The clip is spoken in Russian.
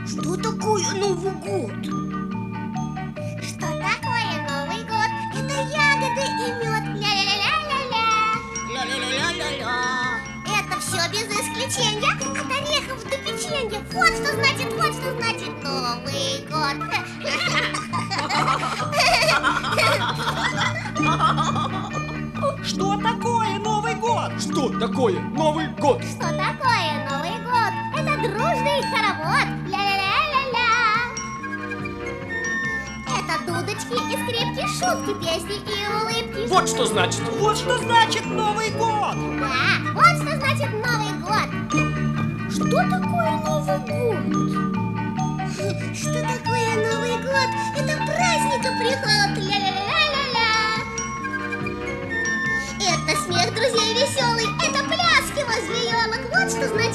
Что такое Новый год? Что такое Новый год? Это ягоды и мед. Ля-ля-ля-ля-ля-ля. Ля-ля-ля-ля-ля-ля. Это все без исключения. От орехов до печенья. Вот что значит Новый год. Что такое Новый год? Что такое Новый год? Что такое Новый год? Это дружный хоровод. Ля-ля-ля-ля-ля. Это дудочки и скрипки, шутки, песни и улыбки. Вот что значит. Вот что значит Новый год. Да, вот что значит Новый год. Что такое Новый год? Что такое Новый год? Это праздник и приход. Ля-ля-ля-ля-ля. Это смех друзей веселый. Это пляски возле елок. Вот что значит